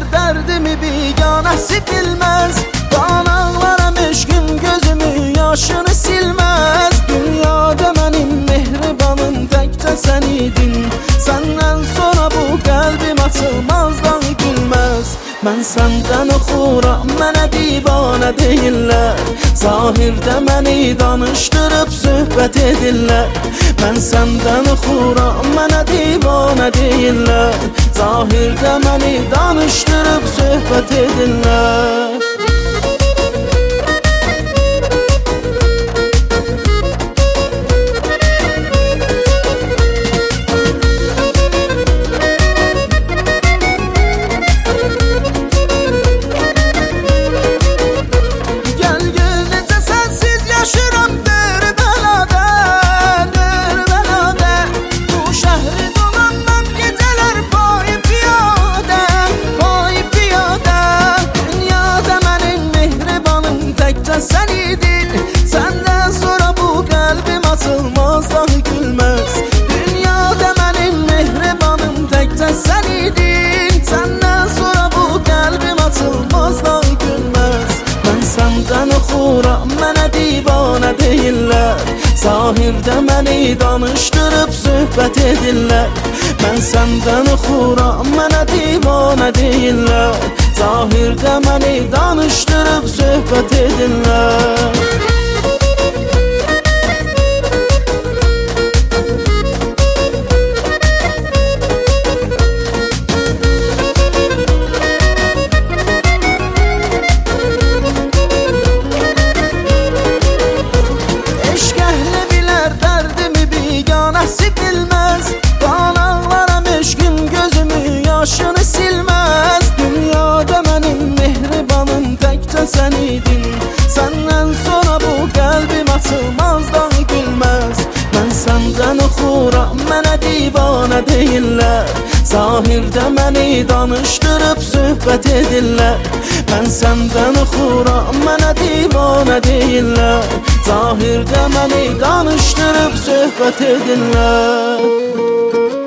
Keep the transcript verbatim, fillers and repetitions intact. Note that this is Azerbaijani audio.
bilər dərdimi biganəsi bilməz. Qanaqlaram eşqin gözümü yaşını silməz. Dünyada mənim mehribanım təkcə sən idin. Səndən sonra bu qəlbim açılmazdan gülməz. Mən səndən oxuram, mənə divanə deyirlər. Zahirdə məni danışdırıb söhbət edirlər. Mən səndən oxuram, mənə divanə deyirlər. Zahirdə məni danışdırıb söhbət edirlər. Sen idin, senden sonra bu kalbim açılmazdan gülmez. Dünyada benim mehribanım tekçe sen idin. Senden sonra bu kalbim açılmazdan gülmez. Ben senden oxuram, mənə divanə deyirlər. Zahirdə məni danışdırıb söhbət edirlər. Mən səndən oxuram, mənə divanə deyirlər. Zahirdə məni danışdırıb söhbət edirlər. Eşq əhli bilər dərdimi biganəsi bilməz. Qanaqlaram eşqin gözümü yaşını silməz. Dünyada mənim mehribanım təkcə sən idin. Səndən sonra bu qəlbim açılmazdan gülməz. Mən səndən oxuram, mənə divanə deyirlər. Zahirdə məni danışdırıb söhbət edirlər. Mən səndən oxuram, mənə divanə deyirlər. Zahirdə məni danışdırıb söhbət edirlər.